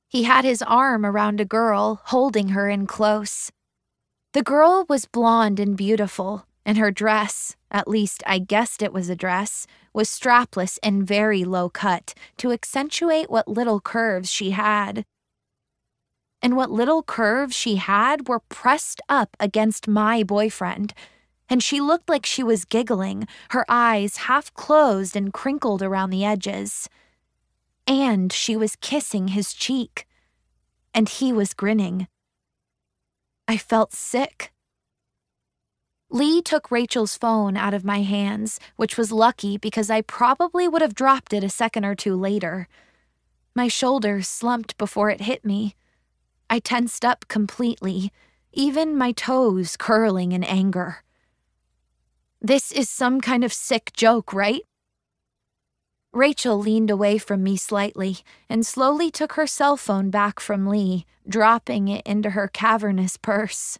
He had his arm around a girl, holding her in close. The girl was blonde and beautiful, and her dress, at least I guessed it was a dress, was strapless and very low cut to accentuate what little curves she had. And what little curves she had were pressed up against my boyfriend, and she looked like she was giggling, her eyes half closed and crinkled around the edges. And she was kissing his cheek, and he was grinning. I felt sick. Lee took Rachel's phone out of my hands, which was lucky because I probably would have dropped it a second or two later. My shoulders slumped before it hit me. I tensed up completely, even my toes curling in anger. This is some kind of sick joke, right? Rachel leaned away from me slightly and slowly took her cell phone back from Lee, dropping it into her cavernous purse.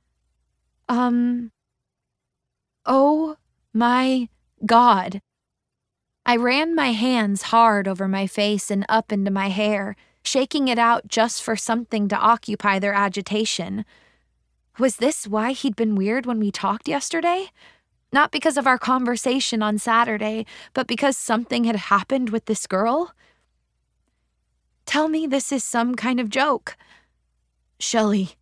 Oh my God. I ran my hands hard over my face and up into my hair, shaking it out just for something to occupy their agitation. Was this why he'd been weird when we talked yesterday? Not because of our conversation on Saturday, but because something had happened with this girl? Tell me this is some kind of joke. Shelley.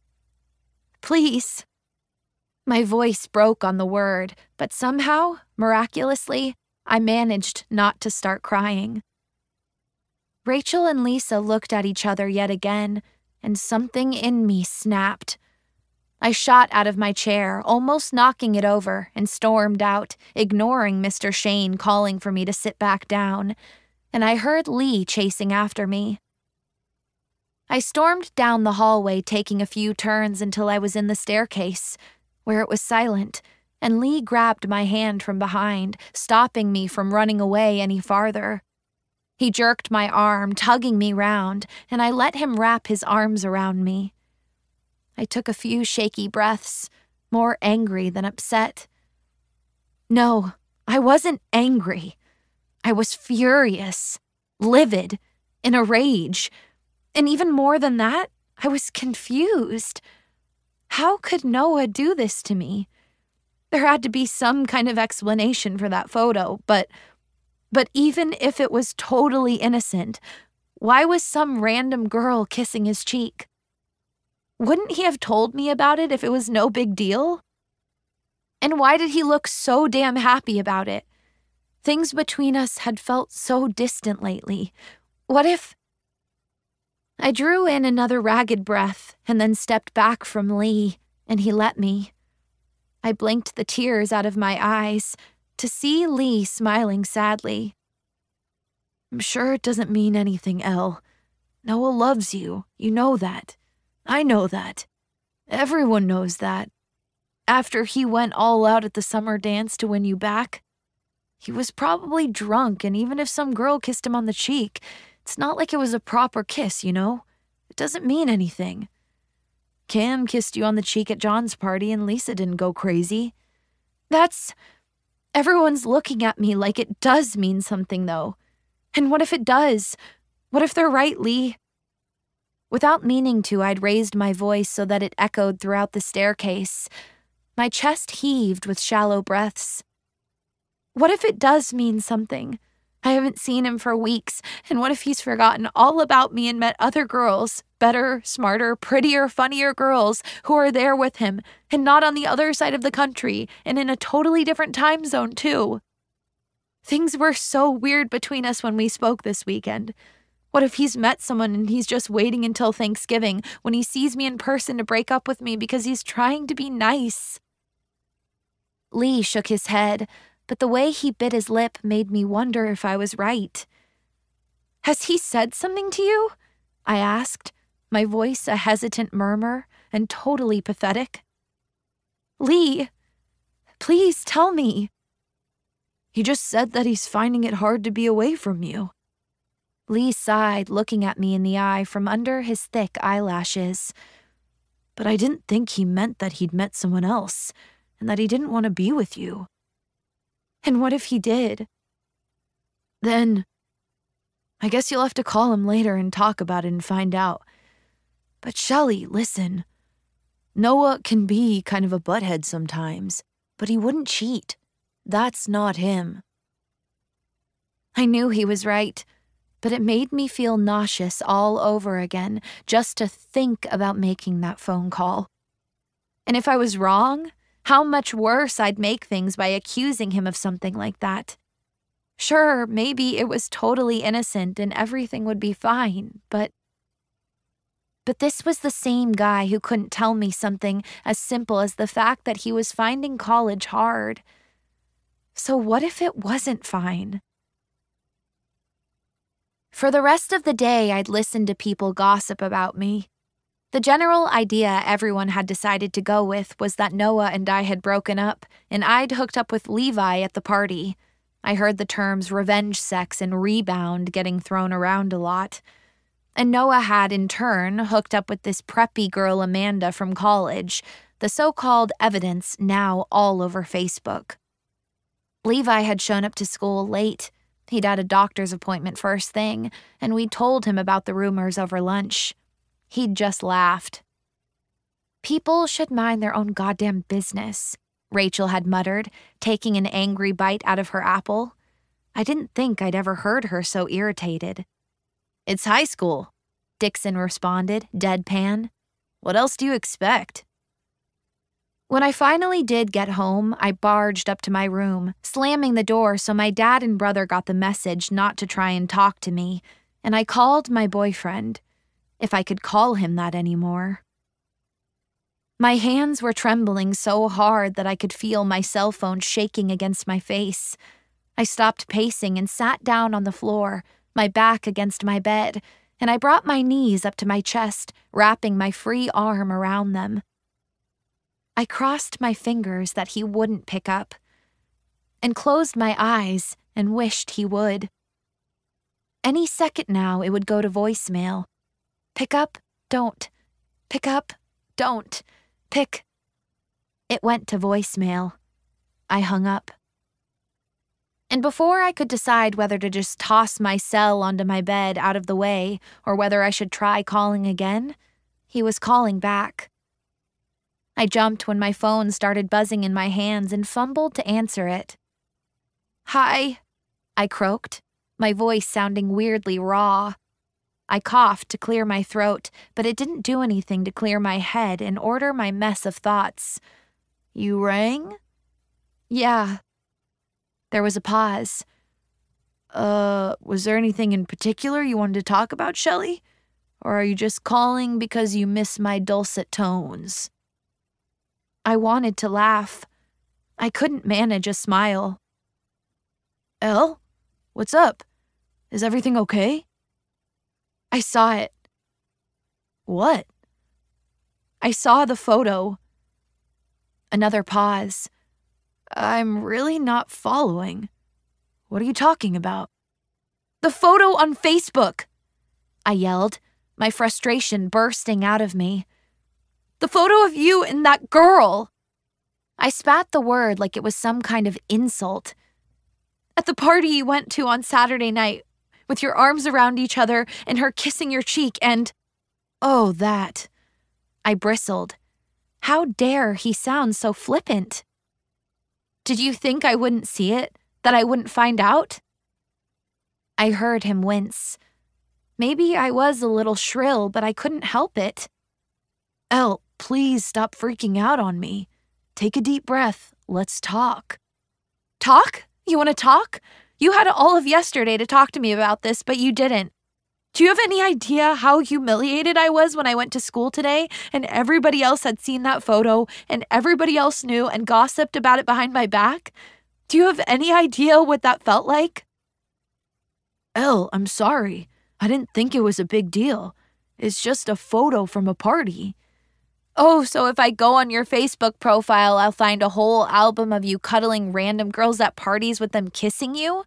Please. My voice broke on the word, but somehow, miraculously, I managed not to start crying. Rachel and Lisa looked at each other yet again, and something in me snapped. I shot out of my chair, almost knocking it over, and stormed out, ignoring Mr. Shane calling for me to sit back down, and I heard Lee chasing after me. I stormed down the hallway, taking a few turns until I was in the staircase, where it was silent, and Lee grabbed my hand from behind, stopping me from running away any farther. He jerked my arm, tugging me round, and I let him wrap his arms around me. I took a few shaky breaths, more angry than upset. No, I wasn't angry. I was furious, livid, in a rage. And even more than that, I was confused. How could Noah do this to me? There had to be some kind of explanation for that photo, but even if it was totally innocent, why was some random girl kissing his cheek? Wouldn't he have told me about it if it was no big deal? And why did he look so damn happy about it? Things between us had felt so distant lately. What if... I drew in another ragged breath and then stepped back from Lee, and he let me. I blinked the tears out of my eyes to see Lee smiling sadly. I'm sure it doesn't mean anything, Elle. Noah loves you. You know that. I know that. Everyone knows that. After he went all out at the summer dance to win you back, he was probably drunk, and even if some girl kissed him on the cheek, it's not like it was a proper kiss, you know? It doesn't mean anything. Cam kissed you on the cheek at John's party, and Lisa didn't go crazy. Everyone's looking at me like it does mean something, though. And what if it does? What if they're right, Lee? Without meaning to, I'd raised my voice so that it echoed throughout the staircase. My chest heaved with shallow breaths. What if it does mean something? I haven't seen him for weeks, and what if he's forgotten all about me and met other girls, better, smarter, prettier, funnier girls who are there with him, and not on the other side of the country, and in a totally different time zone, too? Things were so weird between us when we spoke this weekend. What if he's met someone and he's just waiting until Thanksgiving when he sees me in person to break up with me because he's trying to be nice? Lee shook his head, but the way he bit his lip made me wonder if I was right. Has he said something to you? I asked, my voice a hesitant murmur and totally pathetic. Lee, please tell me. He just said that he's finding it hard to be away from you. Lee sighed, looking at me in the eye from under his thick eyelashes. But I didn't think he meant that he'd met someone else, and that he didn't want to be with you. And what if he did? Then I guess you'll have to call him later and talk about it and find out. But Shelly, listen. Noah can be kind of a butthead sometimes, but he wouldn't cheat. That's not him. I knew he was right, but it made me feel nauseous all over again just to think about making that phone call. And if I was wrong, how much worse I'd make things by accusing him of something like that. Sure, maybe it was totally innocent and everything would be fine, but this was the same guy who couldn't tell me something as simple as the fact that he was finding college hard. So what if it wasn't fine? For the rest of the day, I'd listen to people gossip about me. The general idea everyone had decided to go with was that Noah and I had broken up, and I'd hooked up with Levi at the party. I heard the terms revenge sex and rebound getting thrown around a lot. And Noah had, in turn, hooked up with this preppy girl Amanda from college, the so-called evidence now all over Facebook. Levi had shown up to school late. He'd had a doctor's appointment first thing, and we'd told him about the rumors over lunch. He'd just laughed. People should mind their own goddamn business, Rachel had muttered, taking an angry bite out of her apple. I didn't think I'd ever heard her so irritated. It's high school, Dixon responded, deadpan. What else do you expect? When I finally did get home, I barged up to my room, slamming the door so my dad and brother got the message not to try and talk to me, and I called my boyfriend, if I could call him that anymore. My hands were trembling so hard that I could feel my cell phone shaking against my face. I stopped pacing and sat down on the floor, my back against my bed, and I brought my knees up to my chest, wrapping my free arm around them. I crossed my fingers that he wouldn't pick up, and closed my eyes and wished he would. Any second now it would go to voicemail. Pick up, don't. Pick up, don't. Pick. It went to voicemail. I hung up. And before I could decide whether to just toss my cell onto my bed out of the way or whether I should try calling again, he was calling back. I jumped when my phone started buzzing in my hands and fumbled to answer it. Hi, I croaked, my voice sounding weirdly raw. I coughed to clear my throat, but it didn't do anything to clear my head and order my mess of thoughts. You rang? Yeah. There was a pause. Was there anything in particular you wanted to talk about, Shelly? Or are you just calling because you miss my dulcet tones? I wanted to laugh. I couldn't manage a smile. Elle? What's up? Is everything okay? I saw it. What? I saw the photo. Another pause. I'm really not following. What are you talking about? The photo on Facebook! I yelled, my frustration bursting out of me. The photo of you and that girl! I spat the word like it was some kind of insult. At the party you went to on Saturday night, with your arms around each other and her kissing your cheek and... Oh, that. I bristled. How dare he sound so flippant? Did you think I wouldn't see it? That I wouldn't find out? I heard him wince. Maybe I was a little shrill, but I couldn't help it. Elle, please stop freaking out on me. Take a deep breath. Let's talk. Talk? You want to talk? You had all of yesterday to talk to me about this, but you didn't. Do you have any idea how humiliated I was when I went to school today and everybody else had seen that photo and everybody else knew and gossiped about it behind my back? Do you have any idea what that felt like? Elle, I'm sorry. I didn't think it was a big deal. It's just a photo from a party. Oh, so if I go on your Facebook profile, I'll find a whole album of you cuddling random girls at parties with them kissing you?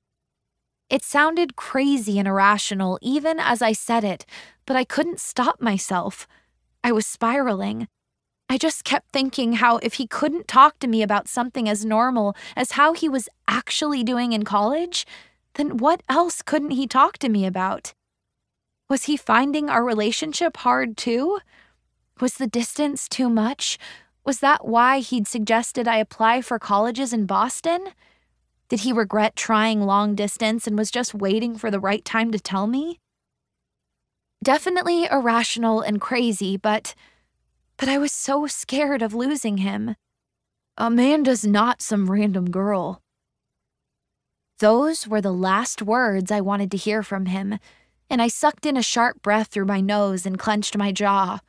It sounded crazy and irrational even as I said it, but I couldn't stop myself. I was spiraling. I just kept thinking how if he couldn't talk to me about something as normal as how he was actually doing in college, then what else couldn't he talk to me about? Was he finding our relationship hard too? Was the distance too much? Was that why he'd suggested I apply for colleges in Boston? Did he regret trying long distance and was just waiting for the right time to tell me? Definitely irrational and crazy, but I was so scared of losing him. Amanda's not some random girl. Those were the last words I wanted to hear from him, and I sucked in a sharp breath through my nose and clenched my jaw.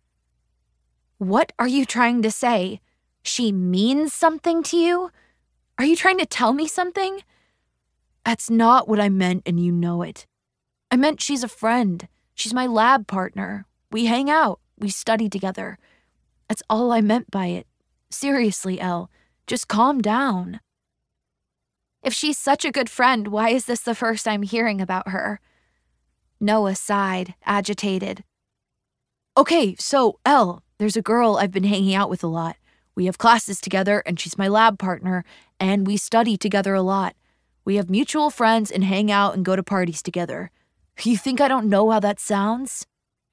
What are you trying to say? She means something to you? Are you trying to tell me something? That's not what I meant, and you know it. I meant she's a friend. She's my lab partner. We hang out. We study together. That's all I meant by it. Seriously, Elle, just calm down. If she's such a good friend, why is this the first I'm hearing about her? Noah sighed, agitated. Okay, so, Elle, there's a girl I've been hanging out with a lot. We have classes together, and she's my lab partner, and we study together a lot. We have mutual friends and hang out and go to parties together. You think I don't know how that sounds?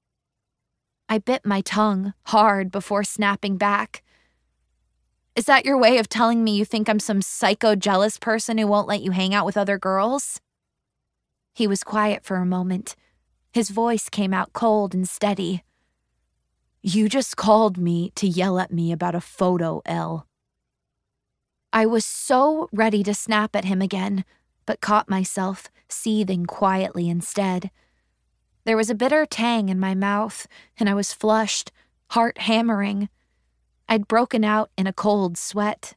I bit my tongue hard before snapping back. Is that your way of telling me you think I'm some psycho-jealous person who won't let you hang out with other girls? He was quiet for a moment. His voice came out cold and steady. You just called me to yell at me about a photo, Elle. I was so ready to snap at him again, but caught myself, seething quietly instead. There was a bitter tang in my mouth, and I was flushed, heart hammering. I'd broken out in a cold sweat.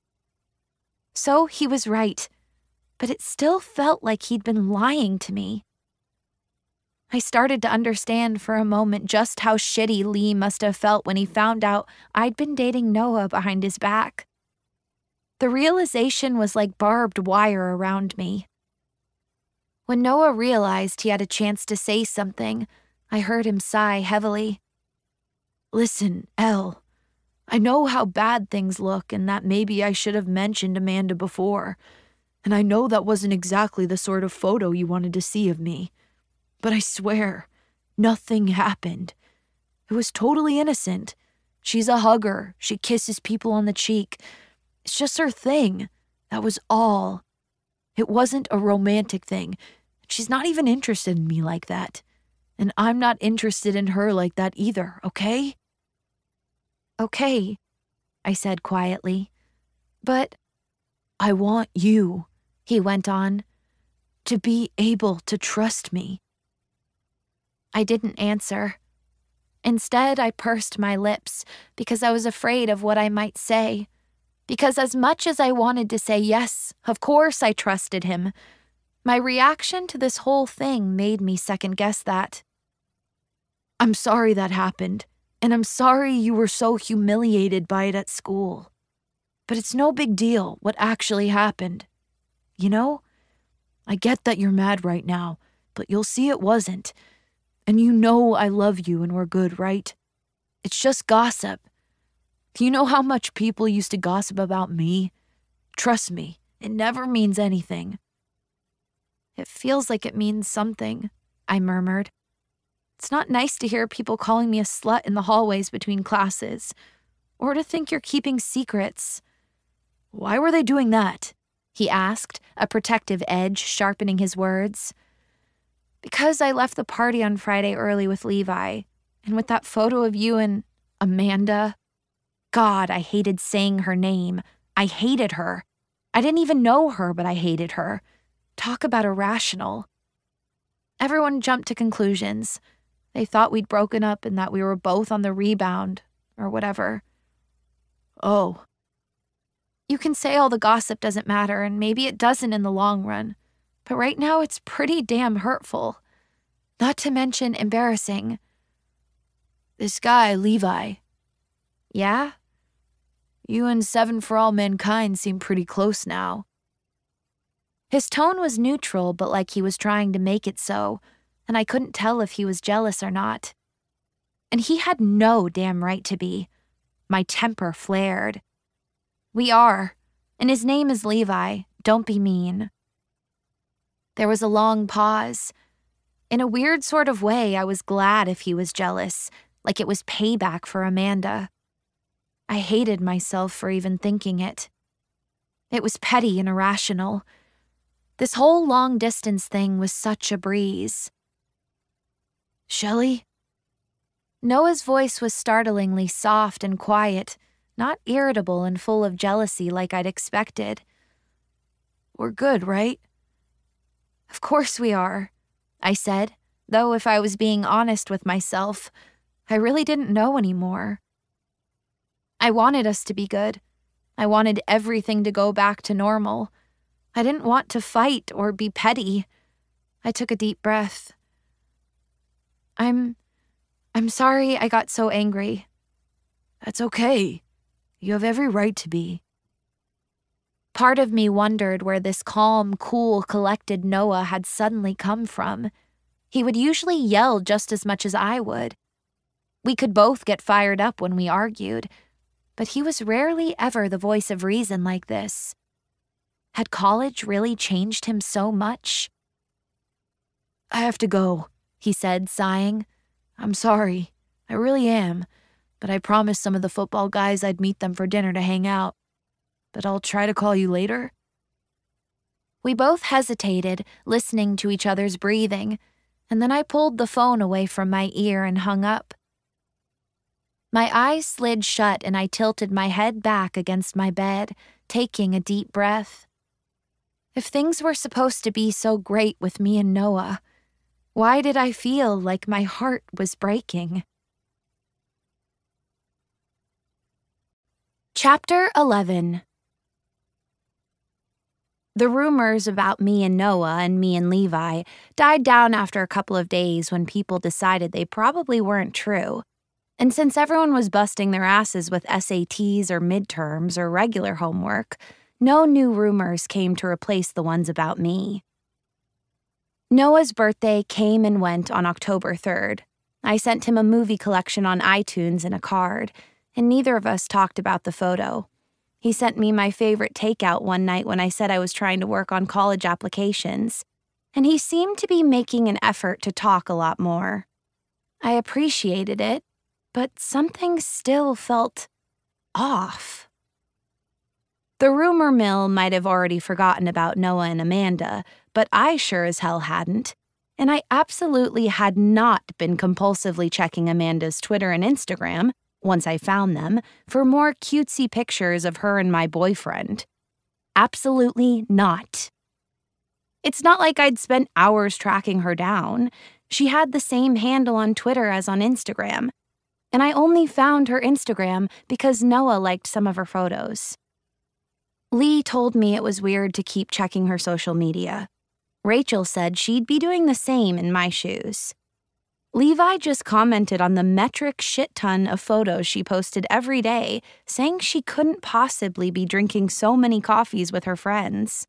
So he was right, but it still felt like he'd been lying to me. I started to understand for a moment just how shitty Lee must have felt when he found out I'd been dating Noah behind his back. The realization was like barbed wire around me. When Noah realized he had a chance to say something, I heard him sigh heavily. Listen, Elle, I know how bad things look and that maybe I should have mentioned Amanda before, and I know that wasn't exactly the sort of photo you wanted to see of me. But I swear, nothing happened. It was totally innocent. She's a hugger. She kisses people on the cheek. It's just her thing. That was all. It wasn't a romantic thing. She's not even interested in me like that. And I'm not interested in her like that either, okay? Okay, I said quietly. But I want you, he went on, to be able to trust me. I didn't answer. Instead, I pursed my lips because I was afraid of what I might say. Because as much as I wanted to say yes, of course I trusted him, my reaction to this whole thing made me second-guess that. I'm sorry that happened, and I'm sorry you were so humiliated by it at school. But it's no big deal what actually happened. You know? I get that you're mad right now, but you'll see it wasn't. And you know I love you and we're good, right? It's just gossip. Do you know how much people used to gossip about me? Trust me, it never means anything. It feels like it means something, I murmured. It's not nice to hear people calling me a slut in the hallways between classes, or to think you're keeping secrets. Why were they doing that? He asked, a protective edge sharpening his words. Because I left the party on Friday early with Levi, and with that photo of you and Amanda. God, I hated saying her name. I hated her. I didn't even know her, but I hated her. Talk about irrational. Everyone jumped to conclusions. They thought we'd broken up and that we were both on the rebound, or whatever. Oh. You can say all the gossip doesn't matter, and maybe it doesn't in the long run. But right now it's pretty damn hurtful. Not to mention embarrassing. This guy, Levi. Yeah? You and Seven for All Mankind seem pretty close now. His tone was neutral, but like he was trying to make it so, and I couldn't tell if he was jealous or not. And he had no damn right to be. My temper flared. We are, and his name is Levi. Don't be mean. There was a long pause. In a weird sort of way, I was glad if he was jealous, like it was payback for Amanda. I hated myself for even thinking it. It was petty and irrational. This whole long-distance thing was such a breeze. "Shelley?" Noah's voice was startlingly soft and quiet, not irritable and full of jealousy like I'd expected. "We're good, right?" "Of course we are," I said, though if I was being honest with myself, I really didn't know anymore. I wanted us to be good. I wanted everything to go back to normal. I didn't want to fight or be petty. I took a deep breath. I'm sorry I got so angry." "That's okay. You have every right to be." Part of me wondered where this calm, cool, collected Noah had suddenly come from. He would usually yell just as much as I would. We could both get fired up when we argued, but he was rarely ever the voice of reason like this. Had college really changed him so much? "I have to go," he said, sighing. "I'm sorry. I really am. But I promised some of the football guys I'd meet them for dinner to hang out. But I'll try to call you later." We both hesitated, listening to each other's breathing, and then I pulled the phone away from my ear and hung up. My eyes slid shut and I tilted my head back against my bed, taking a deep breath. If things were supposed to be so great with me and Noah, why did I feel like my heart was breaking? Chapter 11. The rumors about me and Noah and me and Levi died down after a couple of days when people decided they probably weren't true. And since everyone was busting their asses with SATs or midterms or regular homework, no new rumors came to replace the ones about me. Noah's birthday came and went on October 3rd. I sent him a movie collection on iTunes and a card, and neither of us talked about the photo. He sent me my favorite takeout one night when I said I was trying to work on college applications, and he seemed to be making an effort to talk a lot more. I appreciated it, but something still felt off. The rumor mill might have already forgotten about Noah and Amanda, but I sure as hell hadn't, and I absolutely had not been compulsively checking Amanda's Twitter and Instagram, once I found them, for more cutesy pictures of her and my boyfriend. Absolutely not. It's not like I'd spent hours tracking her down. She had the same handle on Twitter as on Instagram, and I only found her Instagram because Noah liked some of her photos. Lee told me it was weird to keep checking her social media. Rachel said she'd be doing the same in my shoes. Levi just commented on the metric shit-ton of photos she posted every day, saying she couldn't possibly be drinking so many coffees with her friends.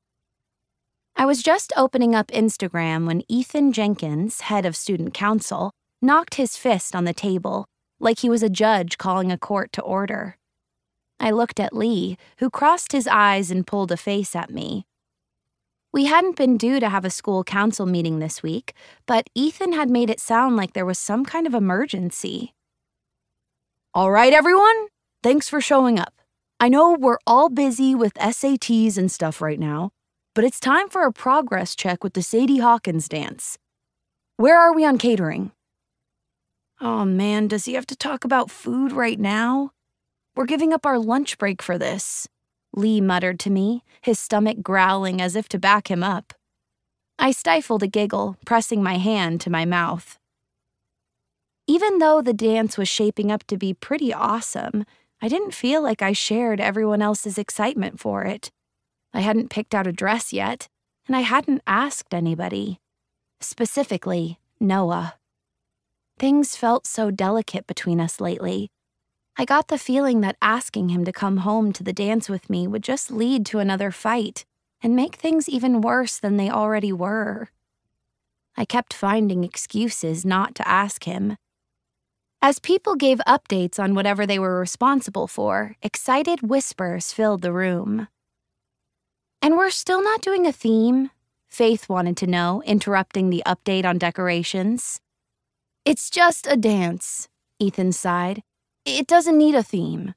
I was just opening up Instagram when Ethan Jenkins, head of student council, knocked his fist on the table, like he was a judge calling a court to order. I looked at Lee, who crossed his eyes and pulled a face at me. We hadn't been due to have a school council meeting this week, but Ethan had made it sound like there was some kind of emergency. "All right, everyone, thanks for showing up. I know we're all busy with SATs and stuff right now, but it's time for a progress check with the Sadie Hawkins dance. Where are we on catering?" "Oh man, does he have to talk about food right now? We're giving up our lunch break for this," Lee muttered to me, his stomach growling as if to back him up. I stifled a giggle, pressing my hand to my mouth. Even though the dance was shaping up to be pretty awesome, I didn't feel like I shared everyone else's excitement for it. I hadn't picked out a dress yet, and I hadn't asked anybody. Specifically, Noah. Things felt so delicate between us lately. I got the feeling that asking him to come home to the dance with me would just lead to another fight and make things even worse than they already were. I kept finding excuses not to ask him. As people gave updates on whatever they were responsible for, excited whispers filled the room. "And we're still not doing a theme? Faith wanted to know, interrupting the update on decorations. It's just a dance, Ethan sighed. It doesn't need a theme.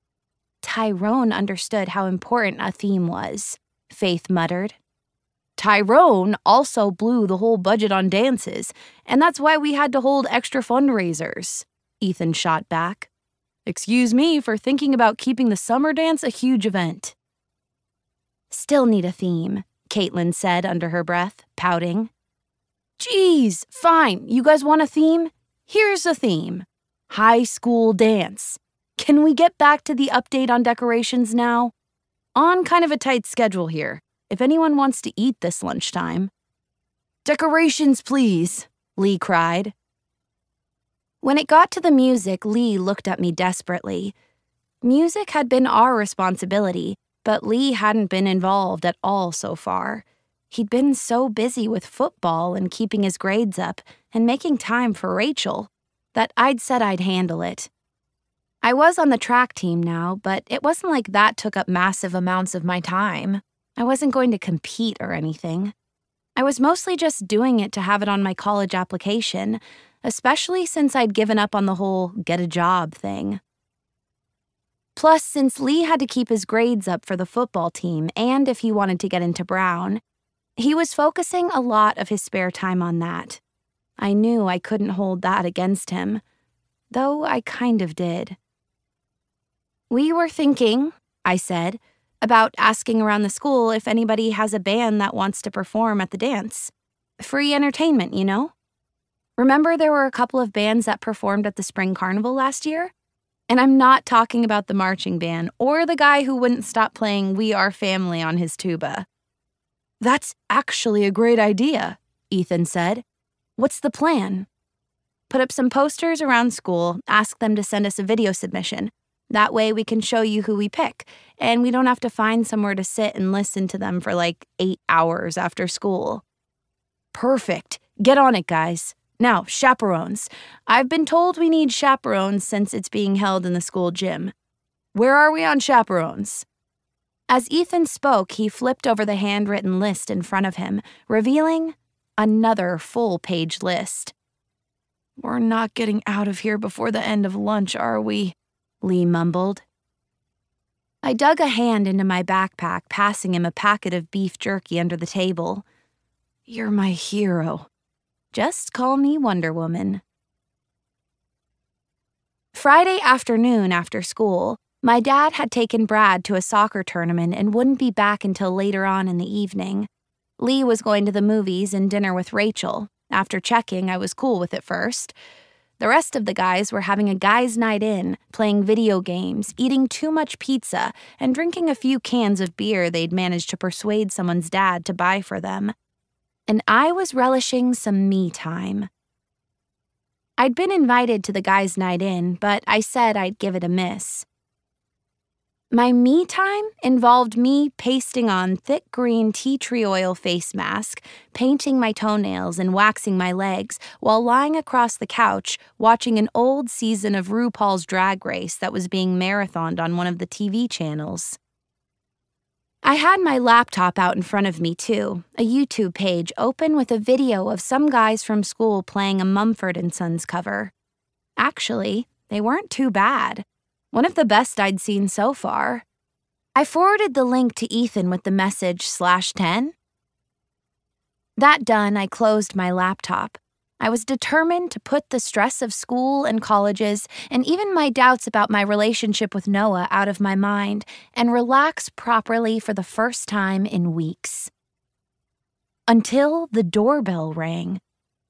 Tyrone understood how important a theme was, Faith muttered. Tyrone also blew the whole budget on dances, and that's why we had to hold extra fundraisers, Ethan shot back. Excuse me for thinking about keeping the summer dance a huge event. Still need a theme, Caitlin said under her breath, pouting. Geez, fine, you guys want a theme? Here's a theme. High school dance. Can we get back to the update on decorations now? On kind of a tight schedule here, if anyone wants to eat this lunchtime. Decorations, please, Lee cried. When it got to the music, Lee looked at me desperately. Music had been our responsibility, but Lee hadn't been involved at all so far. He'd been so busy with football and keeping his grades up and making time for Rachel that I'd said I'd handle it. I was on the track team now, but it wasn't like that took up massive amounts of my time. I wasn't going to compete or anything. I was mostly just doing it to have it on my college application, especially since I'd given up on the whole get a job thing. Plus, since Lee had to keep his grades up for the football team and if he wanted to get into Brown, he was focusing a lot of his spare time on that. I knew I couldn't hold that against him, though I kind of did. We were thinking, I said, about asking around the school if anybody has a band that wants to perform at the dance. Free entertainment, you know? Remember there were a couple of bands that performed at the Spring Carnival last year? And I'm not talking about the marching band or the guy who wouldn't stop playing We Are Family on his tuba. That's actually a great idea, Ethan said. What's the plan? Put up some posters around school, ask them to send us a video submission. That way we can show you who we pick, and we don't have to find somewhere to sit and listen to them for like 8 hours after school. Perfect. Get on it, guys. Now, chaperones. I've been told we need chaperones since it's being held in the school gym. Where are we on chaperones? As Ethan spoke, he flipped over the handwritten list in front of him, revealing another full-page list. We're not getting out of here before the end of lunch, are we? Lee mumbled. I dug a hand into my backpack, passing him a packet of beef jerky under the table. You're my hero. Just call me Wonder Woman. Friday afternoon after school, my dad had taken Brad to a soccer tournament and wouldn't be back until later on in the evening. Lee was going to the movies and dinner with Rachel. After checking, I was cool with it first. The rest of the guys were having a guys' night in, playing video games, eating too much pizza, and drinking a few cans of beer they'd managed to persuade someone's dad to buy for them. And I was relishing some me time. I'd been invited to the guys' night in, but I said I'd give it a miss. My me time involved me pasting on thick green tea tree oil face mask, painting my toenails and waxing my legs while lying across the couch watching an old season of RuPaul's Drag Race that was being marathoned on one of the TV channels. I had my laptop out in front of me too, a YouTube page open with a video of some guys from school playing a Mumford & Sons cover. Actually, they weren't too bad. One of the best I'd seen so far. I forwarded the link to Ethan with the message /10. That done, I closed my laptop. I was determined to put the stress of school and colleges and even my doubts about my relationship with Noah out of my mind and relax properly for the first time in weeks. Until the doorbell rang.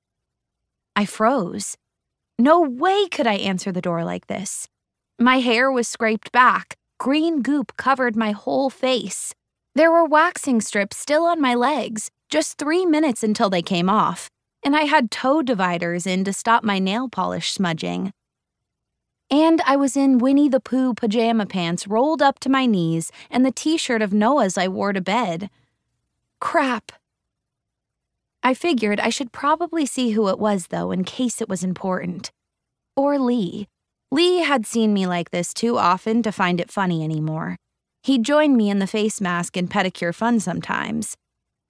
I froze. No way could I answer the door like this. My hair was scraped back. Green goop covered my whole face. There were waxing strips still on my legs, just 3 minutes until they came off, and I had toe dividers in to stop my nail polish smudging. And I was in Winnie the Pooh pajama pants rolled up to my knees and the t-shirt of Noah's I wore to bed. Crap. I figured I should probably see who it was, though, in case it was important. Or Lee. Lee had seen me like this too often to find it funny anymore. He'd join me in the face mask and pedicure fun sometimes.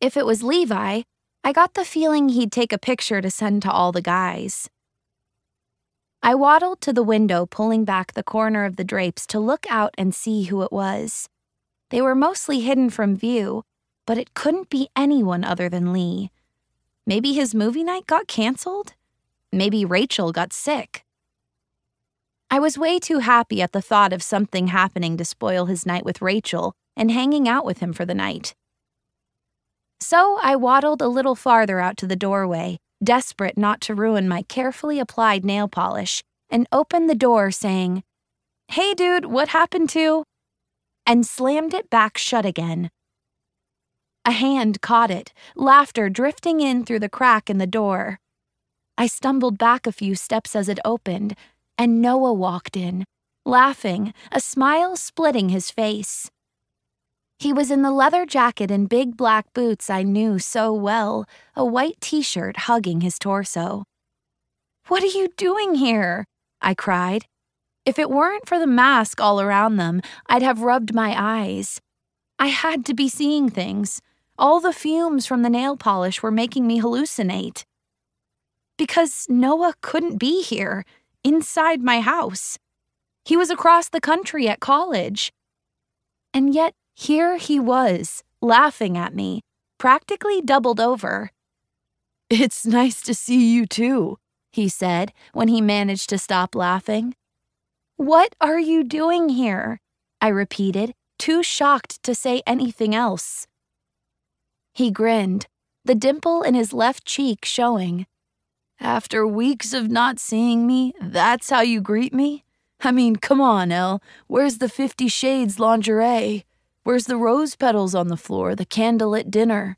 If it was Levi, I got the feeling he'd take a picture to send to all the guys. I waddled to the window, pulling back the corner of the drapes to look out and see who it was. They were mostly hidden from view, but it couldn't be anyone other than Lee. Maybe his movie night got canceled? Maybe Rachel got sick. I was way too happy at the thought of something happening to spoil his night with Rachel and hanging out with him for the night. So I waddled a little farther out to the doorway, desperate not to ruin my carefully applied nail polish, and opened the door saying, "Hey dude, what happened to?" and slammed it back shut again. A hand caught it, laughter drifting in through the crack in the door. I stumbled back a few steps as it opened, and Noah walked in, laughing, a smile splitting his face. He was in the leather jacket and big black boots I knew so well, a white t-shirt hugging his torso. "What are you doing here?" I cried. If it weren't for the mask all around them, I'd have rubbed my eyes. I had to be seeing things. All the fumes from the nail polish were making me hallucinate. Because Noah couldn't be here, inside my house. He was across the country at college. And yet, here he was, laughing at me, practically doubled over. "It's nice to see you too," he said when he managed to stop laughing. "What are you doing here?" I repeated, too shocked to say anything else. He grinned, the dimple in his left cheek showing. "After weeks of not seeing me, that's how you greet me? I mean, come on, Elle. Where's the 50 Shades lingerie? Where's the rose petals on the floor, the candlelit dinner?"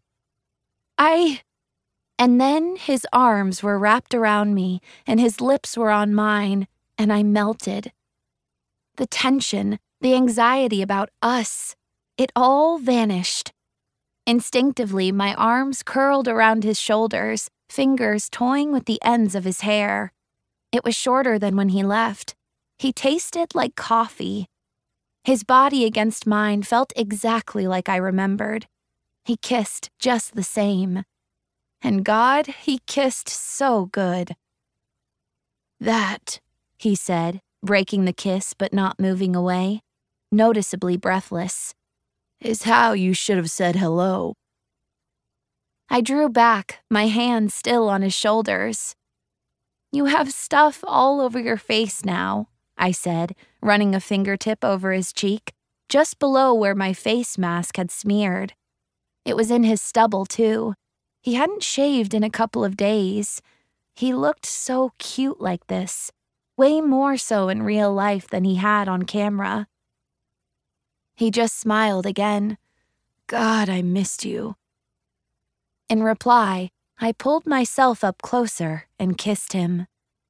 And then his arms were wrapped around me, and his lips were on mine, and I melted. The tension, the anxiety about us, it all vanished. Instinctively, my arms curled around his shoulders, fingers toying with the ends of his hair. It was shorter than when he left. He tasted like coffee. His body against mine felt exactly like I remembered. He kissed just the same. And God, he kissed so good. "That," he said, breaking the kiss but not moving away, noticeably breathless, "is how you should have said hello." I drew back, my hand still on his shoulders. "You have stuff all over your face now," I said, running a fingertip over his cheek, just below where my face mask had smeared. It was in his stubble, too. He hadn't shaved in a couple of days. He looked so cute like this, way more so in real life than he had on camera. He just smiled again. "God, I missed you." In reply, I pulled myself up closer and kissed him.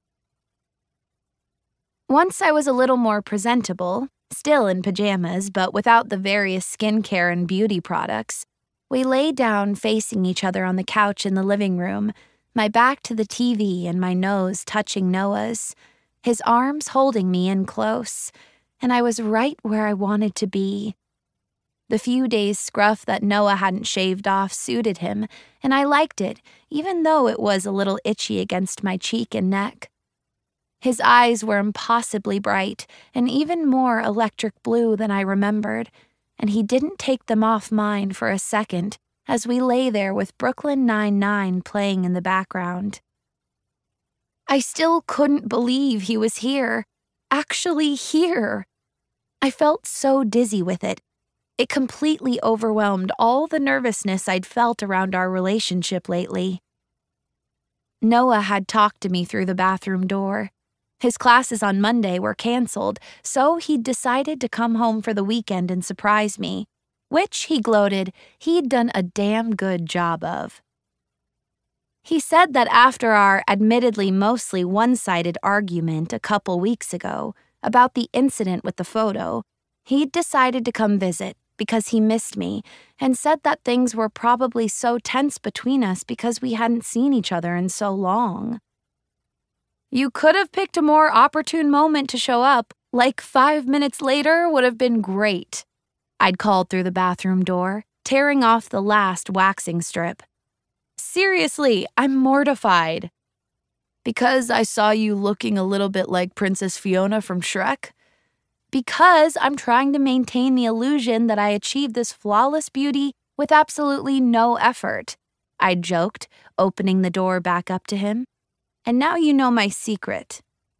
Once I was a little more presentable, still in pajamas but without the various skincare and beauty products, we lay down facing each other on the couch in the living room, my back to the TV and my nose touching Noah's, his arms holding me in close, and I was right where I wanted to be. The few days' scruff that Noah hadn't shaved off suited him, and I liked it, even though it was a little itchy against my cheek and neck. His eyes were impossibly bright, and even more electric blue than I remembered, and he didn't take them off mine for a second as we lay there with Brooklyn Nine-Nine playing in the background. I still couldn't believe he was here, actually here. I felt so dizzy with it. It completely overwhelmed all the nervousness I'd felt around our relationship lately. Noah had talked to me through the bathroom door. His classes on Monday were canceled, so he'd decided to come home for the weekend and surprise me, which, he gloated, he'd done a damn good job of. He said that after our admittedly mostly one-sided argument a couple weeks ago about the incident with the photo, he'd decided to come visit because he missed me and said that things were probably so tense between us because we hadn't seen each other in so long. "You could have picked a more opportune moment to show up, like 5 minutes later would have been great," I'd called through the bathroom door, tearing off the last waxing strip. Seriously, I'm mortified. Because I saw you looking a little bit like Princess Fiona from Shrek? Because I'm trying to maintain the illusion that I achieved this flawless beauty with absolutely no effort, I joked, opening the door back up to him. And now you know my secret.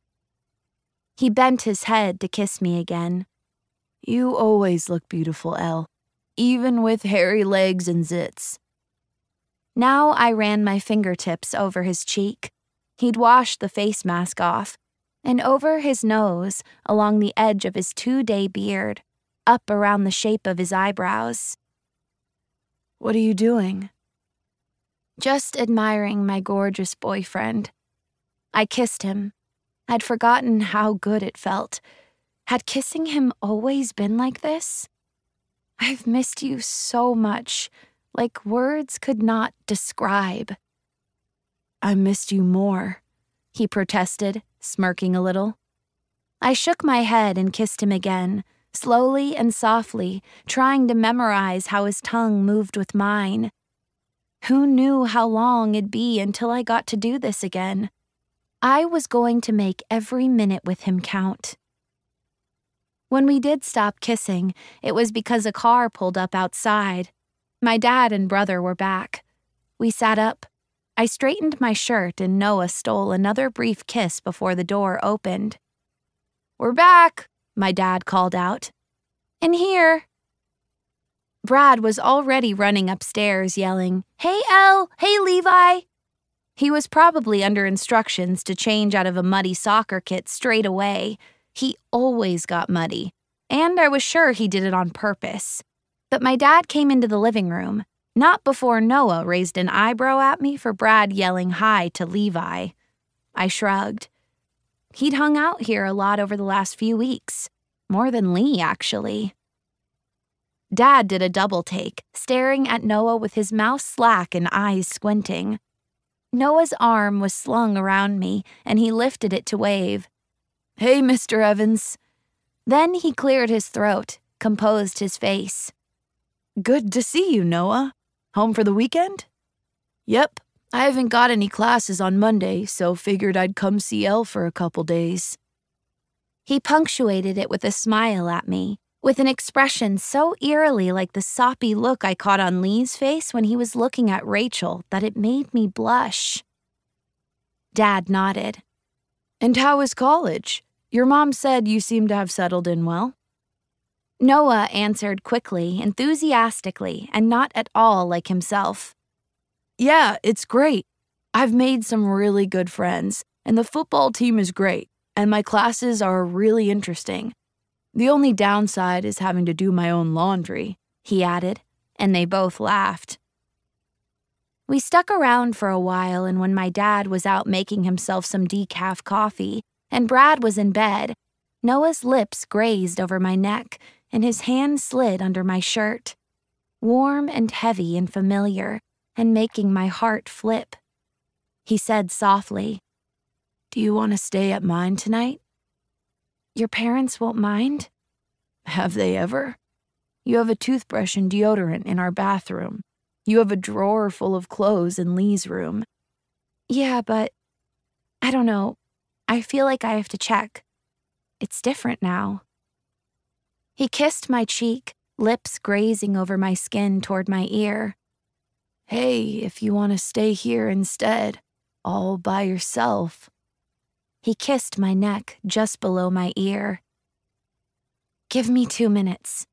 He bent his head to kiss me again. You always look beautiful, Elle, even with hairy legs and zits. Now I ran my fingertips over his cheek. He'd washed the face mask off, and over his nose, along the edge of his 2-day beard, up around the shape of his eyebrows. What are you doing? Just admiring my gorgeous boyfriend. I kissed him. I'd forgotten how good it felt. Had kissing him always been like this? I've missed you so much, like words could not describe. I missed you more, he protested, smirking a little. I shook my head and kissed him again, slowly and softly, trying to memorize how his tongue moved with mine. Who knew how long it'd be until I got to do this again? I was going to make every minute with him count. When we did stop kissing, it was because a car pulled up outside. My dad and brother were back. We sat up. I straightened my shirt and Noah stole another brief kiss before the door opened. "We're back," my dad called out. "In here." Brad was already running upstairs yelling, "Hey, Elle! Hey, Levi!" He was probably under instructions to change out of a muddy soccer kit straight away. He always got muddy, and I was sure he did it on purpose. But my dad came into the living room, not before Noah raised an eyebrow at me for Brad yelling hi to Levi. I shrugged. He'd hung out here a lot over the last few weeks. More than Lee, actually. Dad did a double take, staring at Noah with his mouth slack and eyes squinting. Noah's arm was slung around me, and he lifted it to wave. "Hey, Mr. Evans." Then he cleared his throat, composed his face. "Good to see you, Noah. Home for the weekend?" "Yep, I haven't got any classes on Monday, so figured I'd come see Elle for a couple days." He punctuated it with a smile at me, with an expression so eerily like the soppy look I caught on Lee's face when he was looking at Rachel that it made me blush. Dad nodded. "And how is college? Your mom said you seem to have settled in well." Noah answered quickly, enthusiastically, and not at all like himself. "Yeah, it's great. I've made some really good friends, and the football team is great, and my classes are really interesting. The only downside is having to do my own laundry," he added, and they both laughed. We stuck around for a while, and when my dad was out making himself some decaf coffee, and Brad was in bed, Noah's lips grazed over my neck, and his hand slid under my shirt, warm and heavy and familiar, and making my heart flip. He said softly, "Do you want to stay at mine tonight?" "Your parents won't mind?" "Have they ever? You have a toothbrush and deodorant in our bathroom. You have a drawer full of clothes in Lee's room." "Yeah, but I don't know. I feel like I have to check. It's different now." He kissed my cheek, lips grazing over my skin toward my ear. "Hey, if you want to stay here instead, all by yourself." He kissed my neck just below my ear. "Give me 2 minutes."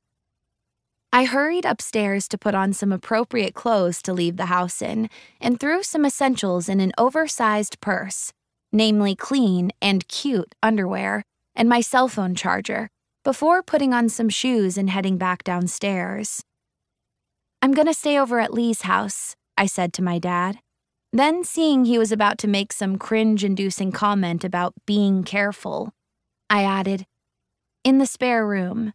I hurried upstairs to put on some appropriate clothes to leave the house in, and threw some essentials in an oversized purse, namely clean and cute underwear, and my cell phone charger, before putting on some shoes and heading back downstairs. "I'm gonna stay over at Lee's house," I said to my dad. Then, seeing he was about to make some cringe-inducing comment about being careful, I added, "In the spare room."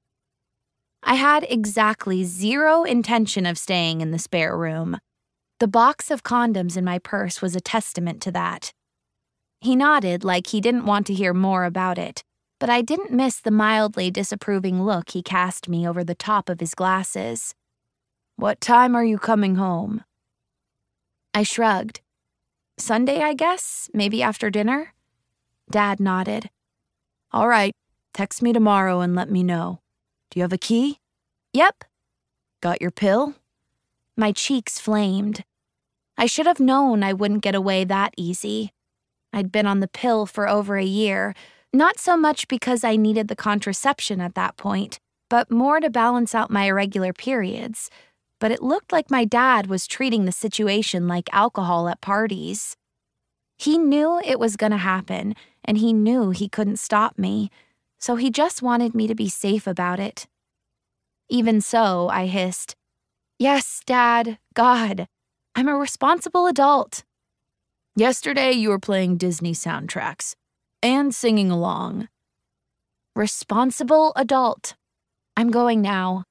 I had exactly zero intention of staying in the spare room. The box of condoms in my purse was a testament to that. He nodded like he didn't want to hear more about it, but I didn't miss the mildly disapproving look he cast me over the top of his glasses. What time are you coming home? I shrugged. Sunday, I guess? Maybe after dinner? Dad nodded. All right, text me tomorrow and let me know. Do you have a key? Yep. Got your pill? My cheeks flamed. I should have known I wouldn't get away that easy. I'd been on the pill for over a year, not so much because I needed the contraception at that point, but more to balance out my irregular periods. But it looked like my dad was treating the situation like alcohol at parties. He knew it was going to happen, and he knew he couldn't stop me, so he just wanted me to be safe about it. Even so, I hissed, "Yes, Dad, God, I'm a responsible adult." Yesterday you were playing Disney soundtracks and singing along. Responsible adult. I'm going now.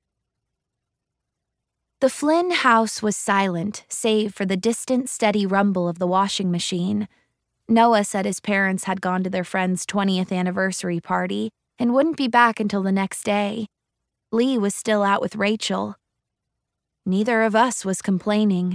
The Flynn house was silent, save for the distant, steady rumble of the washing machine. Noah said his parents had gone to their friend's 20th anniversary party and wouldn't be back until the next day. Lee was still out with Rachel. Neither of us was complaining.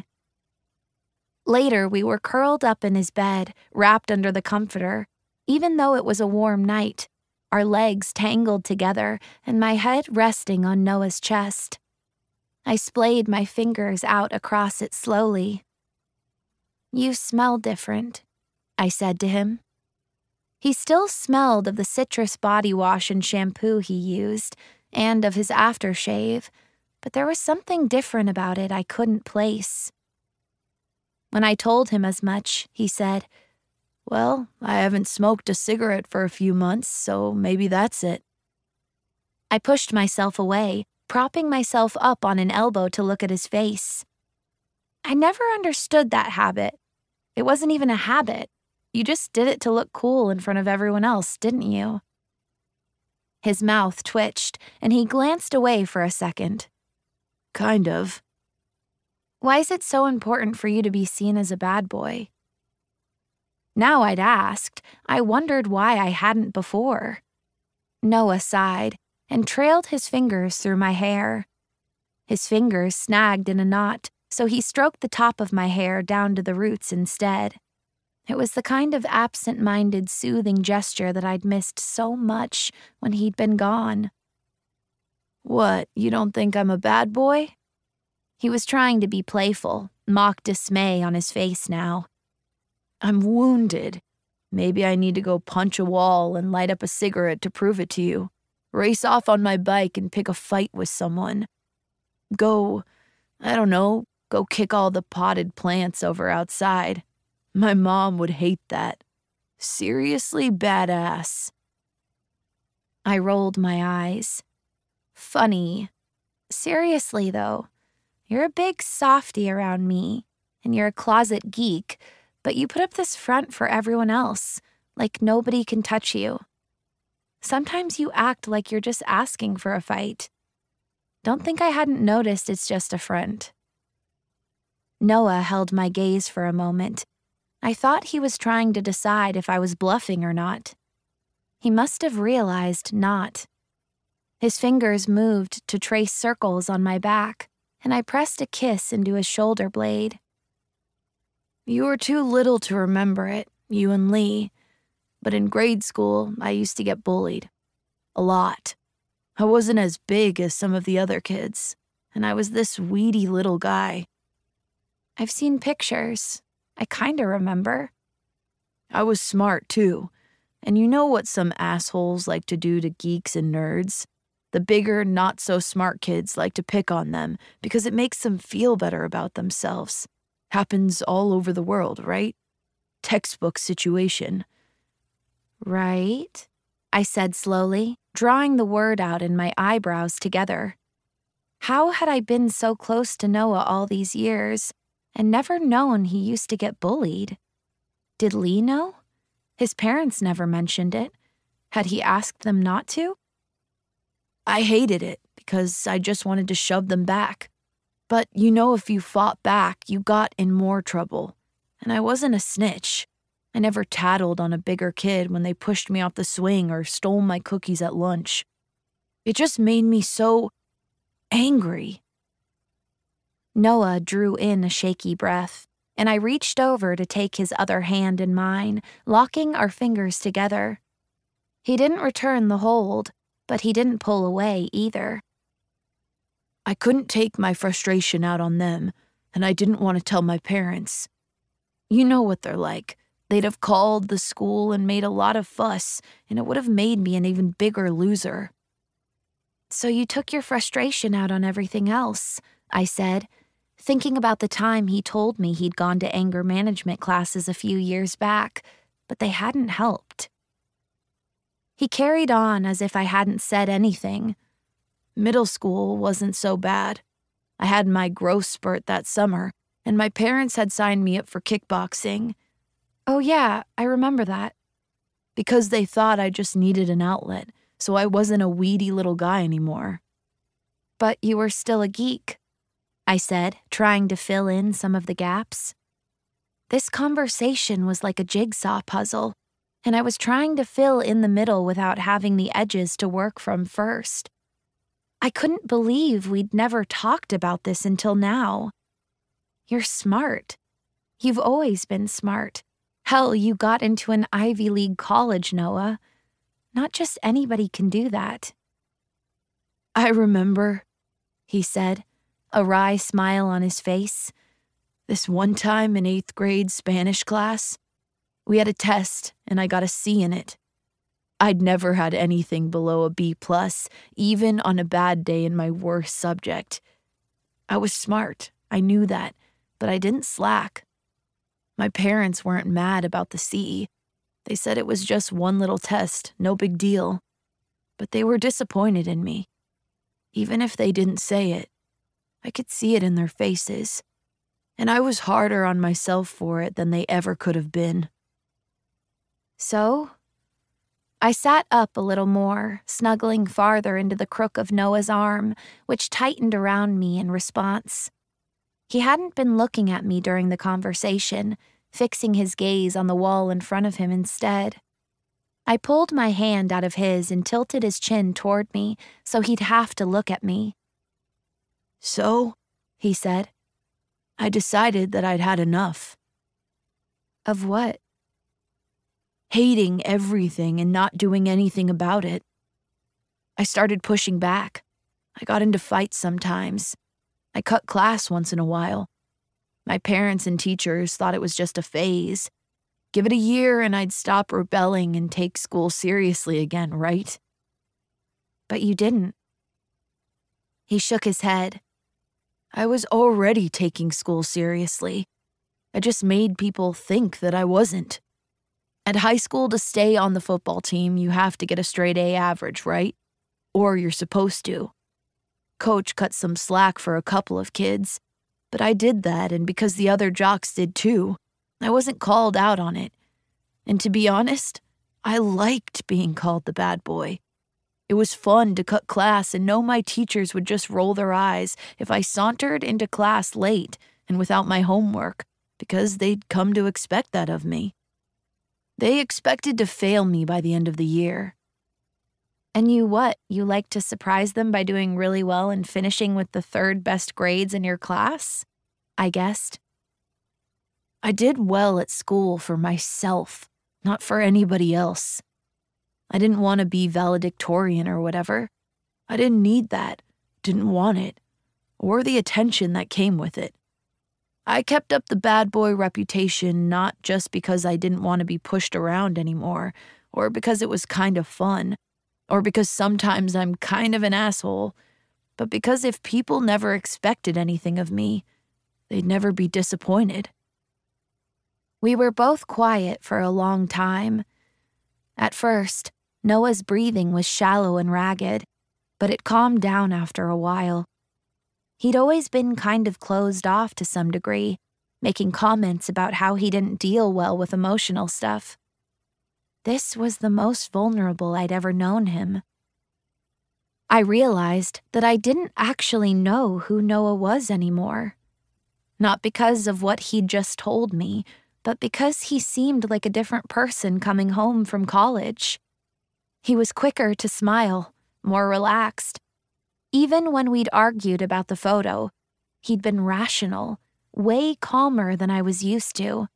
Later, we were curled up in his bed, wrapped under the comforter, even though it was a warm night, our legs tangled together and my head resting on Noah's chest. I splayed my fingers out across it slowly. "You smell different," I said to him. He still smelled of the citrus body wash and shampoo he used, and of his aftershave, but there was something different about it I couldn't place. When I told him as much, he said, "Well, I haven't smoked a cigarette for a few months, so maybe that's it." I pushed myself away, propping myself up on an elbow to look at his face. I never understood that habit. It wasn't even a habit. You just did it to look cool in front of everyone else, didn't you? His mouth twitched, and he glanced away for a second. Kind of. Why is it so important for you to be seen as a bad boy? Now I'd asked, I wondered why I hadn't before. Noah sighed and trailed his fingers through my hair. His fingers snagged in a knot, so he stroked the top of my hair down to the roots instead. It was the kind of absent-minded, soothing gesture that I'd missed so much when he'd been gone. "What, you don't think I'm a bad boy?" He was trying to be playful, mock dismay on his face now. "I'm wounded. Maybe I need to go punch a wall and light up a cigarette to prove it to you. Race off on my bike and pick a fight with someone. Go kick all the potted plants over outside. My mom would hate that. Seriously badass." I rolled my eyes. Funny. Seriously, though, you're a big softy around me, and you're a closet geek, but you put up this front for everyone else, like nobody can touch you. Sometimes you act like you're just asking for a fight. Don't think I hadn't noticed it's just a front. Noah held my gaze for a moment. I thought he was trying to decide if I was bluffing or not. He must have realized not. His fingers moved to trace circles on my back, and I pressed a kiss into his shoulder blade. "You were too little to remember it, you and Lee. But in grade school, I used to get bullied. A lot. I wasn't as big as some of the other kids, and I was this weedy little guy." I've seen pictures. I kinda remember. "I was smart, too. And you know what some assholes like to do to geeks and nerds? The bigger, not-so-smart kids like to pick on them because it makes them feel better about themselves. Happens all over the world, right? Textbook situation." "Right?" I said slowly, drawing the word out in my eyebrows together. How had I been so close to Noah all these years and never known he used to get bullied? Did Lee know? His parents never mentioned it. Had he asked them not to? "I hated it because I just wanted to shove them back. But you know, if you fought back, you got in more trouble. And I wasn't a snitch. I never tattled on a bigger kid when they pushed me off the swing or stole my cookies at lunch. It just made me so angry." Noah drew in a shaky breath, and I reached over to take his other hand in mine, locking our fingers together. He didn't return the hold, but he didn't pull away either. I couldn't take my frustration out on them, and I didn't want to tell my parents. You know what they're like. They'd have called the school and made a lot of fuss, and it would have made me an even bigger loser. So you took your frustration out on everything else, I said, thinking about the time he told me he'd gone to anger management classes a few years back, but they hadn't helped. He carried on as if I hadn't said anything. Middle school wasn't so bad. I had my growth spurt that summer, and my parents had signed me up for kickboxing. Oh yeah, I remember that. Because they thought I just needed an outlet, so I wasn't a weedy little guy anymore. But you were still a geek, I said, trying to fill in some of the gaps. This conversation was like a jigsaw puzzle, and I was trying to fill in the middle without having the edges to work from first. I couldn't believe we'd never talked about this until now. You're smart. You've always been smart. Hell, you got into an Ivy League college, Noah. Not just anybody can do that. I remember, he said, a wry smile on his face. This one time in 8th grade Spanish class, we had a test and I got a C in it. I'd never had anything below a B+, even on a bad day in my worst subject. I was smart, I knew that, but I didn't slack. My parents weren't mad about the C. They said it was just one little test, no big deal. But they were disappointed in me. Even if they didn't say it, I could see it in their faces. And I was harder on myself for it than they ever could have been. So? I sat up a little more, snuggling farther into the crook of Noah's arm, which tightened around me in response. He hadn't been looking at me during the conversation, fixing his gaze on the wall in front of him instead. I pulled my hand out of his and tilted his chin toward me so he'd have to look at me. So, he said, I decided that I'd had enough. Of what? Hating everything and not doing anything about it. I started pushing back. I got into fights sometimes. I cut class once in a while. My parents and teachers thought it was just a phase. Give it a year and I'd stop rebelling and take school seriously again, right? But you didn't. He shook his head. I was already taking school seriously. I just made people think that I wasn't. At high school, to stay on the football team, you have to get a straight A average, right? Or you're supposed to. Coach cut some slack for a couple of kids, but I did that, and because the other jocks did too, I wasn't called out on it. And to be honest, I liked being called the bad boy. It was fun to cut class and know my teachers would just roll their eyes if I sauntered into class late and without my homework, because they'd come to expect that of me. They expected to fail me by the end of the year. And you what? You like to surprise them by doing really well and finishing with the 3rd best grades in your class? I guessed. I did well at school for myself, not for anybody else. I didn't want to be valedictorian or whatever. I didn't need that, didn't want it, or the attention that came with it. I kept up the bad boy reputation not just because I didn't want to be pushed around anymore, or because it was kind of fun, or because sometimes I'm kind of an asshole, but because if people never expected anything of me, they'd never be disappointed. We were both quiet for a long time. At first, Noah's breathing was shallow and ragged, but it calmed down after a while. He'd always been kind of closed off to some degree, making comments about how he didn't deal well with emotional stuff. This was the most vulnerable I'd ever known him. I realized that I didn't actually know who Noah was anymore. Not because of what he'd just told me, but because he seemed like a different person coming home from college. He was quicker to smile, more relaxed. Even when we'd argued about the photo, He'd been rational, way calmer than I was used to.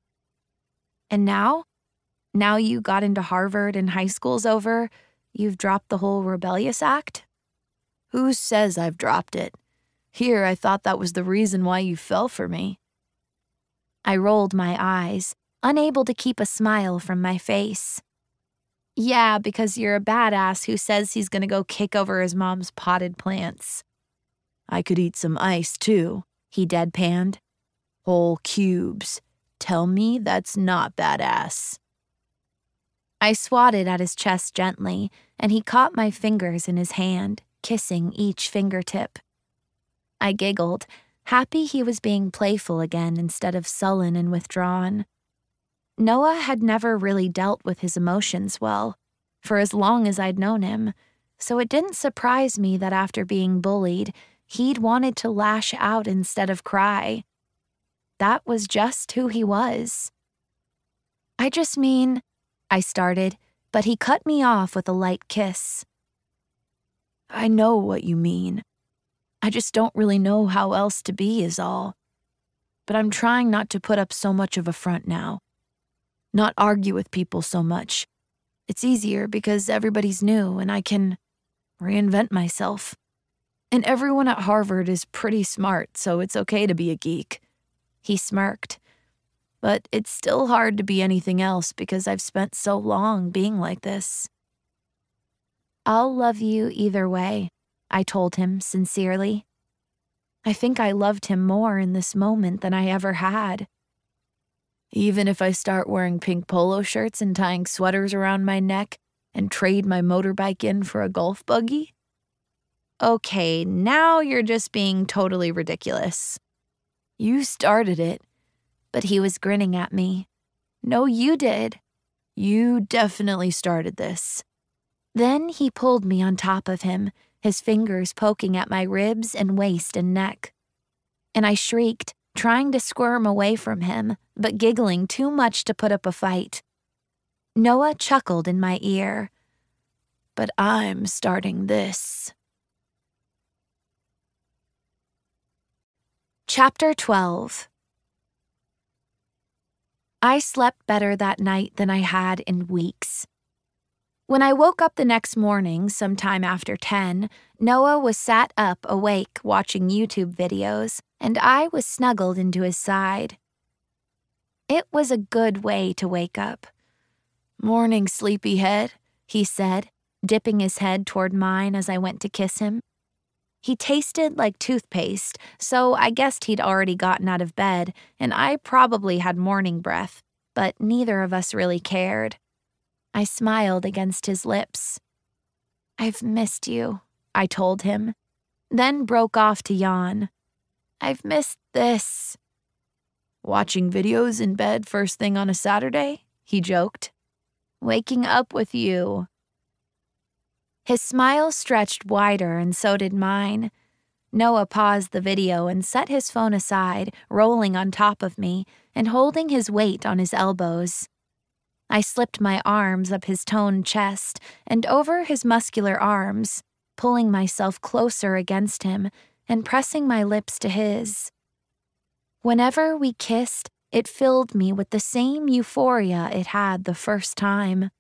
And now? Now you got into Harvard and high school's over, you've dropped the whole rebellious act? Who says I've dropped it? Here, I thought that was the reason why you fell for me. I rolled my eyes, unable to keep a smile from my face. Yeah, because you're a badass who says he's gonna go kick over his mom's potted plants. I could eat some ice, too, he deadpanned. Whole cubes. Tell me that's not badass. I swatted at his chest gently, and he caught my fingers in his hand, kissing each fingertip. I giggled, happy he was being playful again instead of sullen and withdrawn. Noah had never really dealt with his emotions well, for as long as I'd known him, so it didn't surprise me that after being bullied, he'd wanted to lash out instead of cry. That was just who he was. I just mean, I started, but he cut me off with a light kiss. I know what you mean. I just don't really know how else to be is all. But I'm trying not to put up so much of a front now. Not argue with people so much. It's easier because everybody's new and I can reinvent myself. And everyone at Harvard is pretty smart, so it's okay to be a geek. He smirked. But it's still hard to be anything else because I've spent so long being like this. I'll love you either way, I told him sincerely. I think I loved him more in this moment than I ever had. Even if I start wearing pink polo shirts and tying sweaters around my neck and trade my motorbike in for a golf buggy? Okay, now you're just being totally ridiculous. You started it. But he was grinning at me. No, you did. You definitely started this. Then he pulled me on top of him, his fingers poking at my ribs and waist and neck. And I shrieked, trying to squirm away from him, but giggling too much to put up a fight. Noah chuckled in my ear. But I'm starting this. Chapter 12. I slept better that night than I had in weeks. When I woke up the next morning, sometime after 10, Noah was sat up awake watching YouTube videos, and I was snuggled into his side. It was a good way to wake up. Morning, sleepyhead, he said, dipping his head toward mine as I went to kiss him. He tasted like toothpaste, so I guessed he'd already gotten out of bed, and I probably had morning breath, but neither of us really cared. I smiled against his lips. I've missed you, I told him, then broke off to yawn. I've missed this. Watching videos in bed first thing on a Saturday? He joked. Waking up with you. His smile stretched wider, and so did mine. Noah paused the video and set his phone aside, rolling on top of me and holding his weight on his elbows. I slipped my arms up his toned chest and over his muscular arms, pulling myself closer against him and pressing my lips to his. Whenever we kissed, it filled me with the same euphoria it had the first time.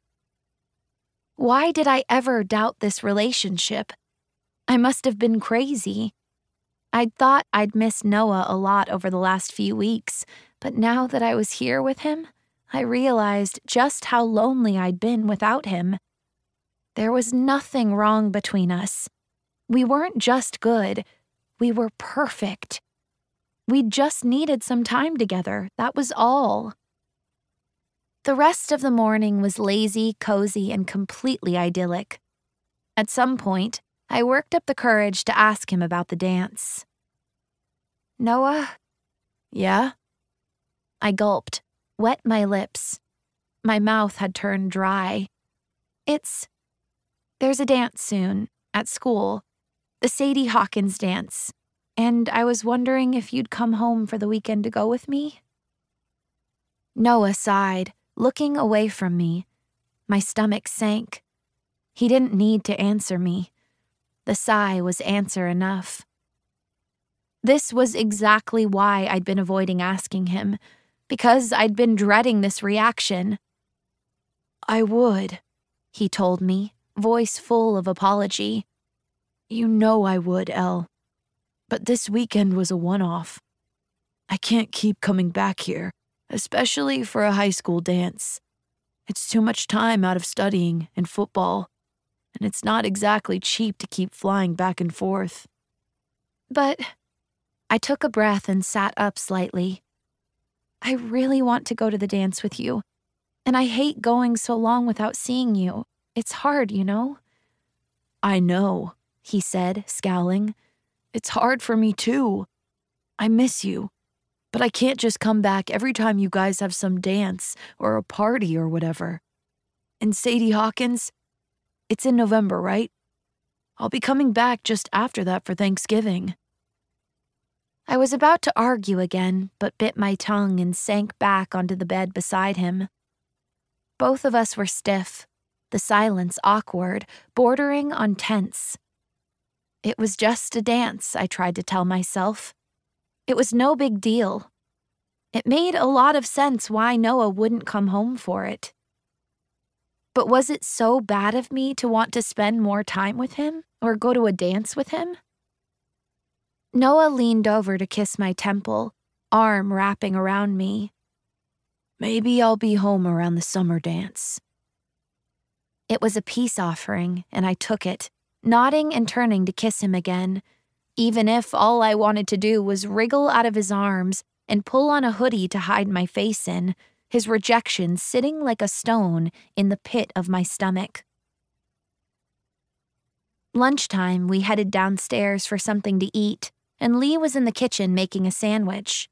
Why did I ever doubt this relationship? I must have been crazy. I'd thought I'd missed Noah a lot over the last few weeks, but now that I was here with him, I realized just how lonely I'd been without him. There was nothing wrong between us. We weren't just good, we were perfect. We just needed some time together, that was all. The rest of the morning was lazy, cozy, and completely idyllic. At some point, I worked up the courage to ask him about the dance. Noah? Yeah? I gulped, wet my lips. My mouth had turned dry. There's a dance soon, at school, the Sadie Hawkins dance, and I was wondering if you'd come home for the weekend to go with me? Noah sighed, looking away from me. My stomach sank. He didn't need to answer me. The sigh was answer enough. This was exactly why I'd been avoiding asking him, because I'd been dreading this reaction. I would, he told me, voice full of apology. You know I would, Elle. But this weekend was a one-off. I can't keep coming back here, especially for a high school dance. It's too much time out of studying and football, and it's not exactly cheap to keep flying back and forth. But I took a breath and sat up slightly. I really want to go to the dance with you, and I hate going so long without seeing you. It's hard, you know? I know, he said, scowling. It's hard for me too. I miss you, but I can't just come back every time you guys have some dance or a party or whatever. And Sadie Hawkins, it's in November, right? I'll be coming back just after that for Thanksgiving. I was about to argue again, but bit my tongue and sank back onto the bed beside him. Both of us were stiff, the silence awkward, bordering on tense. It was just a dance, I tried to tell myself. It was no big deal. It made a lot of sense why Noah wouldn't come home for it. But was it so bad of me to want to spend more time with him or go to a dance with him? Noah leaned over to kiss my temple, arm wrapping around me. Maybe I'll be home around the summer dance. It was a peace offering, and I took it, nodding and turning to kiss him again, even if all I wanted to do was wriggle out of his arms and pull on a hoodie to hide my face in, his rejection sitting like a stone in the pit of my stomach. Lunchtime, we headed downstairs for something to eat, and Lee was in the kitchen making a sandwich.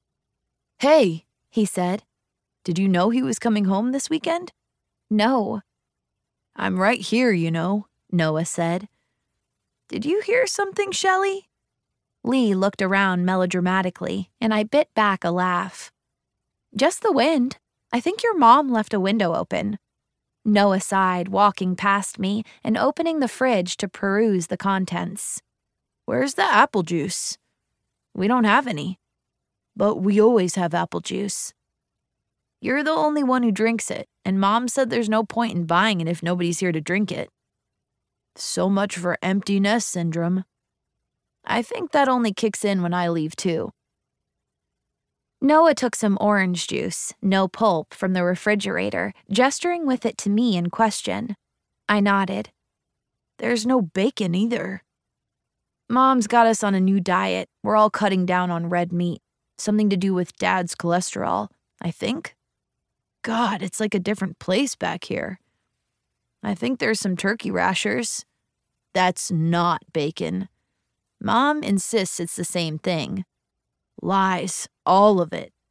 Hey, he said. Did you know he was coming home this weekend? No. I'm right here, you know, Noah said. Did you hear something, Shelley? Lee looked around melodramatically, and I bit back a laugh. Just the wind. I think your mom left a window open. Noah sighed, walking past me and opening the fridge to peruse the contents. Where's the apple juice? We don't have any. But we always have apple juice. You're the only one who drinks it, and Mom said there's no point in buying it if nobody's here to drink it. So much for empty nest syndrome. I think that only kicks in when I leave too. Noah took some orange juice, no pulp, from the refrigerator, gesturing with it to me in question. I nodded. There's no bacon either. Mom's got us on a new diet. We're all cutting down on red meat. Something to do with Dad's cholesterol, I think. God, it's like a different place back here. I think there's some turkey rashers. That's not bacon. Mom insists it's the same thing. Lies, all of it.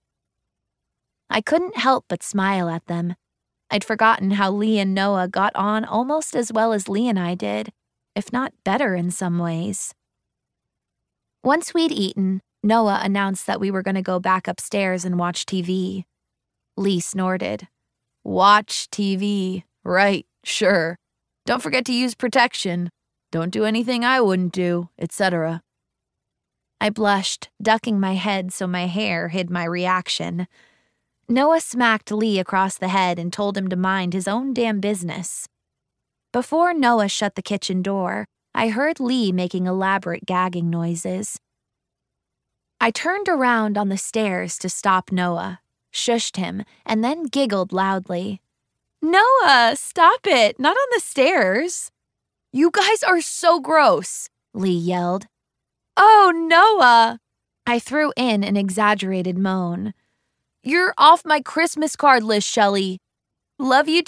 I couldn't help but smile at them. I'd forgotten how Lee and Noah got on almost as well as Lee and I did, if not better in some ways. Once we'd eaten, Noah announced that we were going to go back upstairs and watch TV. Lee snorted. Watch TV. Right, sure. Don't forget to use protection. Don't do anything I wouldn't do, etc. I blushed, ducking my head so my hair hid my reaction. Noah smacked Lee across the head and told him to mind his own damn business. Before Noah shut the kitchen door, I heard Lee making elaborate gagging noises. I turned around on the stairs to stop Noah, shushed him, and then giggled loudly. "Noah, stop it! Not on the stairs!" "You guys are so gross!" Lee yelled. "Oh, Noah!" I threw in an exaggerated moan. "You're off my Christmas card list, Shelley. Love you